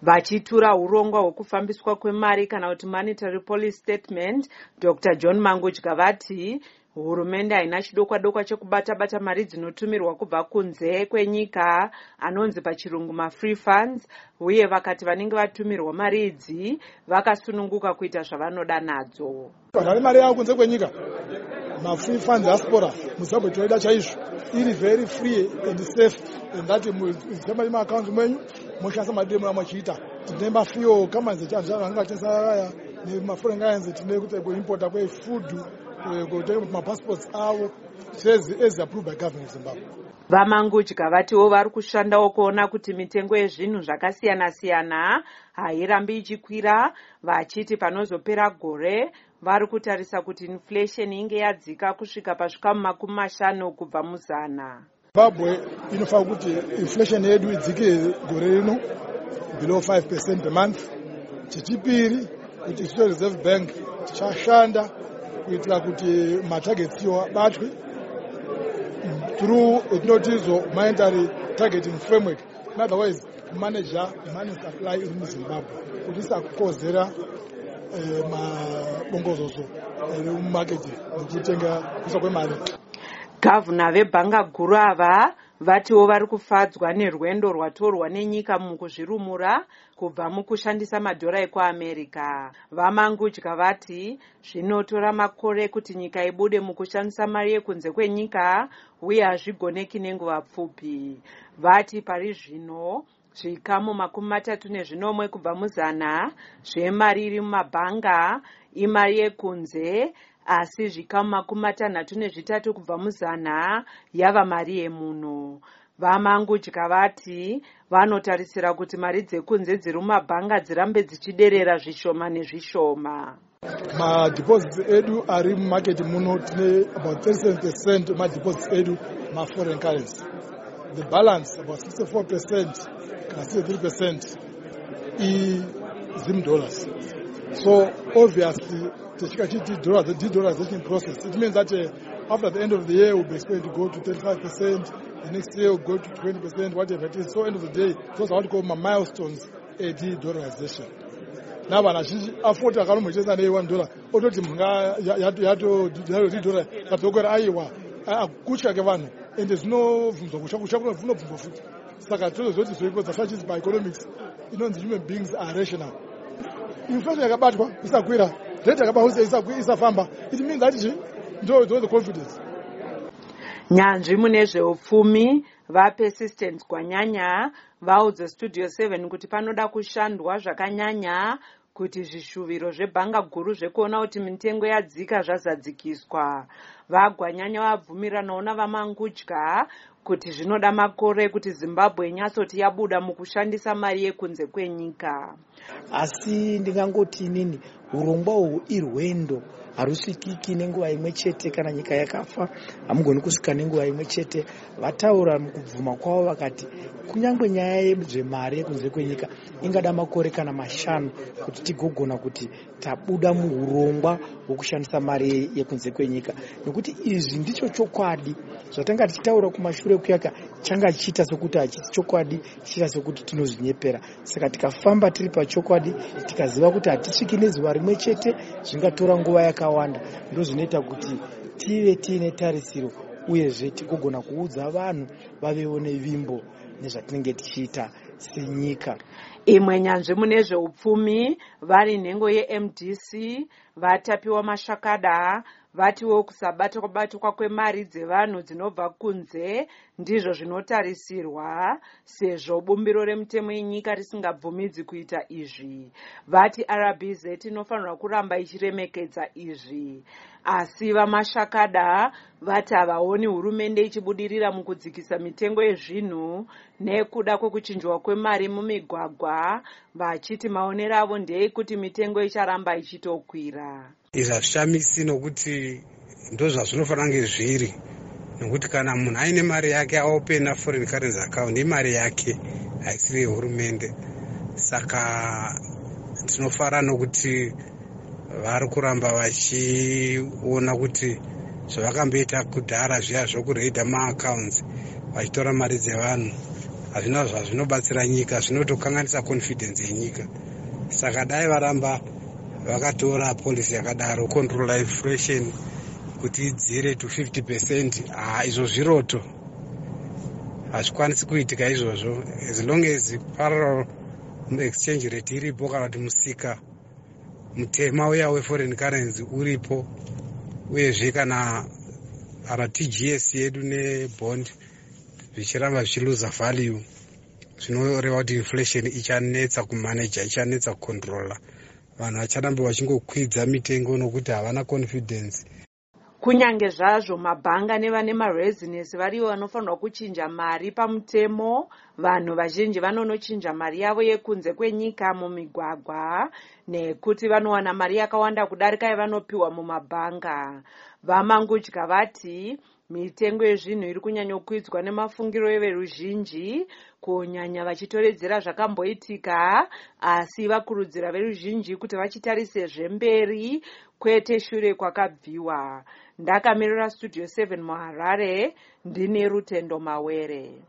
Vachitura urongwa hwekufambiswa kwemari kana kuti monetary policy statement, Dr. John Mangudya vati hurumende haina chidokwa-dokwa chekubata-bata mari dzinotumirwa kubva kunze kwenyika anonzi pachirungu ma-free funds, uye vakati vanenge vatumirwa mari idzi vakasununguka kuita zvavanoda nadzo. Pane mari yavo kunze kwenyika, ma-free funds diaspora muZimbabwe toida chaizvo iri very free and safe, and that muZimbabwe maaccounts mwenyu moshandisa mari machiita. Tine mafuel companies echanhu vanga vatengesa vaya nemaforeign currency, tine kuti kuimporta kwefood, kutenga mapassports avo as approved by government of Zimbabwe. Vamangudya vatiwo vari kushandawo kuona kuti mitengo yezvinhu zvakasiyana-siyana hairambi ichikwira, vachiti panozopera gore vari kutarisa kuti inflation inge yadzika kusvika pazvikamu 50 kubva muzana. Zimbabwe inofanira kuti inflation yedu idzike gore rino below 5% per month. Chechipiri kuti Federal Reserve Bank tichashanda kuitira kuti matargets iwo abatwe through etinotizo monetary targeting framework, in other words manager money supply in Zimbabwe kuti isakozera mabongozozo mumarket nekutenga kusa kwemari. Gavana vebhanga guru ava vatiwo vari kufadzwa nerwendo rwatorwa nenyika mukuzvirumura kubva mukushandisa madhora ekuAmerica. Vamangudya vati zvinotora makore kuti nyika ibude mukushandisa mari yekunze kwenyika uye hazvigoneki nenguva pfupi. Vati pari zvino zvikamu 34 kubva muzana zvemari iri mumabhanga imari yekunze, asi zvikamu 63 kubva muzana yava mari yemuno. Vamangudya vati vanotarisira kuti mari dzekunze dziri mumabhanga dzirambe dzichiderera zvishoma nezvishoma. Madeposits edu ari mumarket muno tine about 37% madeposits edu ma-foreign currency. The balance about 64% kana 63% is dollars. So obviously the dollarization process, it means that after the end of the year we'll be expected to go to 35%, the next year we'll go to 20%, whatever it is. So end of the day, those are what we call my milestones at dollarization. Now when I see afford a column which is $1, ototi mga yato dollar katogora aiwa kucha kevano, and there's no no food. Saka to those people such as by economics, you know the human beings are rational. Inflation yakabatwa isakwira, rate yakabahusa isafamba, it means that ndo the confidence. Nyanzvi mune zveupfumi vaPersistence Gwanyanya vaudza Studio 7 kuti panoda kushandwa zvakanyanya kuti zvishuviro zvebhanga guru zvekuona kuti mitengo yadzika zvazadzikiswa. VaGwanyanya vabvumiranawo naVamangudya kuti zvinoda makore kuti Zimbabwe inyatsoti yabuda mukushandisa mari yekunze kwenyika. Asi ndingangoti inini urongwa uhu irwendo harusvikiki nenguva imwe chete. Kana nyika yakafa hamugoni kusvika nenguva imwe chete. Vataura mukubvuma kwavo vakati kunyangwe nyaya yezvemari yekunze kwenyika ingada makore kana 5 kuti tigogona kuti tabuda muurongwa hwokushandisa mari yekunze kwenyika, nekuti izvi ndicho chokwadi zvatanga tichitaura kumashure kuyaka changa chiita sokuti hachisi chokwadi, chiita sokuti tinozvinyepera. Saka tikafamba tiri pachokwadi, tikaziva kuti hatisviki nezuva rimwe chete, zvingatora nguva yakawanda, ndozvinoita kuti tive tiine tarisiro uyezve tigogona kuudza vanhu vavewo nevimbo nezvatinenge tichiita senyika. Imwe nyanzvi mune zveupfumi vari nhengo yeMDC vatapiwa mashakada vatiwo kusabatwa kwemari dzevanhu dzinobva kunze ndizvo zvinotarisirwa sezvo bumbiro remutemo yenyika risingabvumidzi kuita izvi. Vati RBZ inofanirwa kuramba ichiremekedza izvi. Asi vamashakada vati havaoni hurumende ichibudirira mukudzikisa mitengo yezvinhu nekuda kwekuchinjwa kwemari mumigwagwa, vachiti maonero avo ndeekuti mitengo icharamba ichitokwira. Izvi hazvishamisi nokuti ndozvazvinofanira kunge zviri, nokuti kana munhu aine mari yake aopena foreign currency account imari yake haisiri yehurumende. Saka tinofara nokuti vari kuramba vachiona kuti zvavakamboita kudhara zviya zvokureidha maaccounts vachitora mari dzevanhu hazvina zvazvinobatsira nyika, zvinotokanganisa confidence yenyika. Saka dai varamba vakatora policy yakadaro, control inflation kuti idzire to 50%, izvo zviroto hazvikwanisi kuitika izvozvo. As long as parallel exchange rate iripo kana kuti musika mutema uya weforeign currency uripo, uyezve kana TGS yedu nebond zvichiramba zvichiluza value, zvinoreva kuti inflation ichanetsa kumanager, ichanetsa kucontrola. Vanhu vacharamba vachingokwidza mitengo nokuti havana confidence. Kunyange zvazvo mabhanga nevane marezinesi varivo vanofanirwa kuchinja mari pamutemo, vanhu vazhinji vanonochinja mari yavo yekunze kwenyika mumigwagwa nekuti vanowana mari yakawanda kudarika yavanopiwa mumabhanga. Vamangudya vati mitengo yezvinhu iri kunyanyokwidzwa nemafungiro everuzhinji, kunyanya vachitoredzera zvakamboitika, asi vakurudzira veruzhinji kuti vachitarise zvemberi kwete shure kwakabviwa. Ndakamirira Studio 7 muHarare, ndine Rutendo Mawere.